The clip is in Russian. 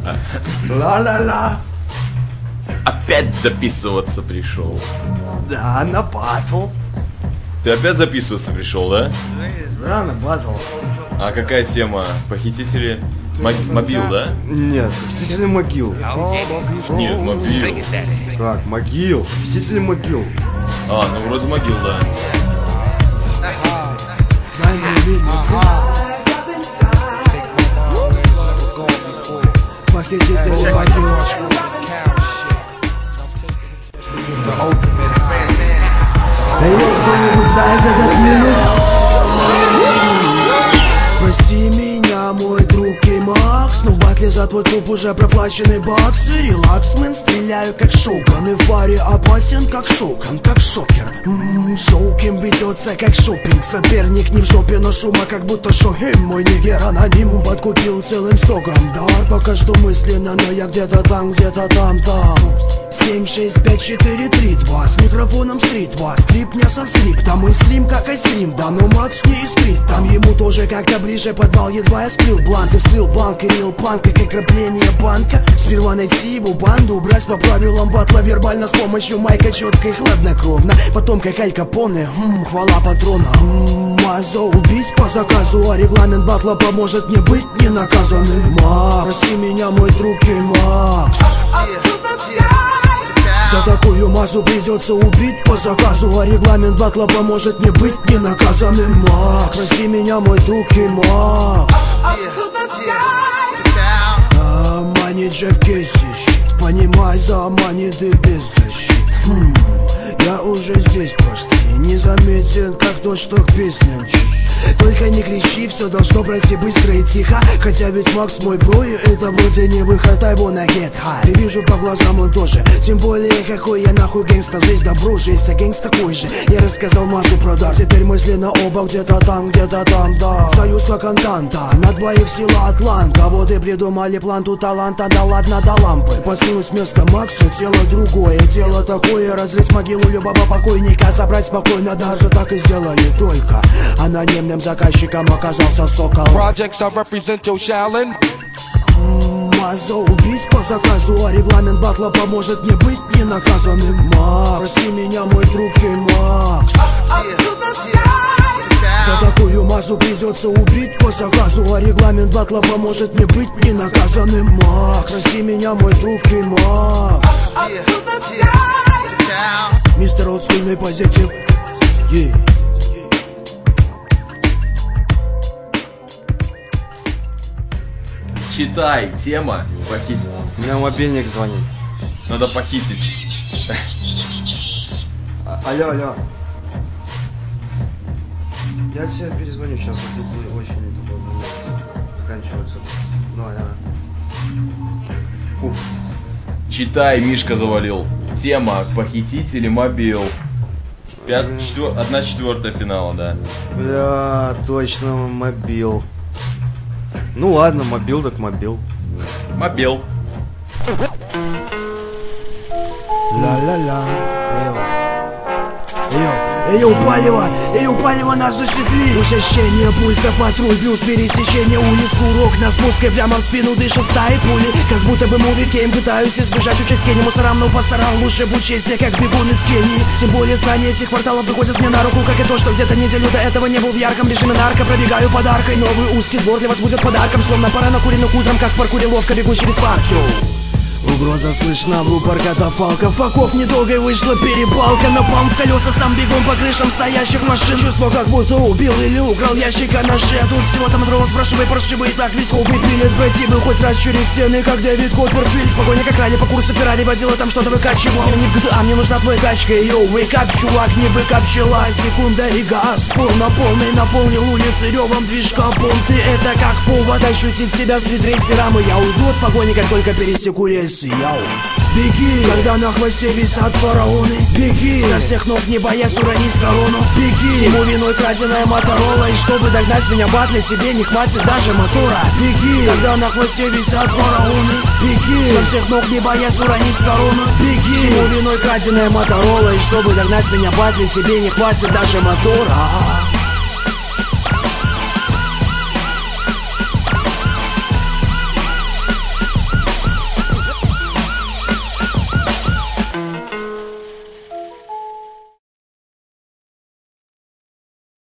Ла-ла-ла. Опять записываться пришел. Да, на батл. Ты опять записываться пришел, да? Да, на батл. А какая тема? Похитители мобил, да? Нет, похитители могил. Нет, мобил. Так, могил. Похитители могил. А, ну вроде могил, да. Дай мне видно. Похитители могил. Эй, кто-нибудь знает этот минус? Прости меня, мой друг Кеймакс, но в батле за твой труп уже проплачены баксы. Релакс, мэн, стреляю как шоукан, и в баре опасен как шоукан, как шокер. Шоуким ведется как шопинг, соперник не в жопе, но шума как будто шохим. Мой нигер аноним подкупил целым стоком дар, пока что мысленно, но я где-то там, там 7, 6, 5, 4, 3, 2. С микрофоном стрит вас, стрип не со стрип. Там мой стрим как айскрим, да но Макс не искрит. Там ему тоже как-то ближе подвал, едва я скрыл бланк. И вскрыл банк, и рил панк, как ограбление банка. Сперва найти его банду, брать по правилам батла вербально с помощью майка четко и хладнокровно. Потом как Аль Капоне, хвала патрона. Мазо убить по заказу, а регламент батла поможет мне быть ненаказанным. Макс, прости меня, мой друг и Макс. За такую мазу придется убить по заказу, а регламент батла поможет мне быть ненаказанным. Макс, прости меня, мой друг и Макс. Мани Джефф Кейси щит, понимай, за мани ты без защит. Я уже здесь почти незаметен, как тот, что к песням. Только не кричи, все должно пройти быстро и тихо. Хотя ведь Макс мой бро, и это вроде не выход, I wanna get high. И вижу по глазам он тоже. Тем более, какой я нахуй гэнгста. Жизнь добро, жизнь, а гэнгст такой же. Я рассказал массу про дар. Теперь мысли на оба где-то там, да. Союз как Антанта, на двоих сила Атланта. Вот и придумали план, тут таланта, да ладно, до лампы. Подсунуть вместо Макса тело другое. Тело такое, разлить могилу любого покойника. Забрать спокойно, даже так и сделали. Только анонимным заказчиком оказался сокол. Projects I represent your Shaolin. Мазо убить по заказу, а регламент батла поможет мне быть ненаказанным. Макс, прости меня, мой друг и Макс. За такую мазу придется убить по заказу, а регламент батла поможет мне быть ненаказанным. Макс, прости меня, мой друг и Макс. Мистер олдскульный позитив. Читай, тема похитить. У меня мобильник звонит. Надо похитить. Алло. Я тебе перезвоню сейчас, очень заканчивается. Давай. Фу. Читай, Мишка завалил. Тема похитители мобил. 1/4 финала, да. Бля, точно, мобил. Ну ладно, мобил так мобил. Мобил. Ла-ла-ла. Эй, упалево, нас засекли. Учащение пульса, патруль, плюс пересечение улиц. Курок на спуске прямо в спину дышит стаи пули. Как будто бы муви кейм, пытаюсь избежать участки. Мусорам, но пасарам лучше будь честнее, как бегун из Кении. Тем более знания этих кварталов выходят мне на руку, как и то, что где-то неделю до этого не был в ярком режиме нарко. Пробегаю подаркой, новый узкий двор для вас будет подарком. Словно пора накуренных утром, как в паркуре ловко бегу через парк. Угроза слышна в рупор катафалка. Факов недолго вышла перепалка. Напалм в колеса, сам бегом по крышам стоящих машин. Чувство, как будто убил или украл ящика ножей. А тут всего там дрова, спрашивай паршивый. Так ведь сколпы пилит, пройти бы хоть раз через стены, как Дэвид Копперфильд. В погоне как ралли по курсу Феррари водила, там что-то выкачивал. Не в GTA, мне нужна твоя тачка. Йоу, wake up, чувак, не быка пчела. Секунда и газ, пол на полный, наполнил улицы ревом движка. Понты, это как повод ощутить себя стритрейсером. И я уйду от погони, как только пересеку рельсы. Яу. Беги, когда на хвосте висят фараоны. Беги, со всех ног не боясь уронить корону. Беги, всему виной краденая Моторола. И чтобы догнать меня батли, себе не хватит даже мотора. Беги, когда на хвосте висят фараоны. Беги, со всех ног не боясь уронить корону. Беги, всему виной краденая Моторола. И чтобы догнать меня батли, тебе не хватит даже мотора.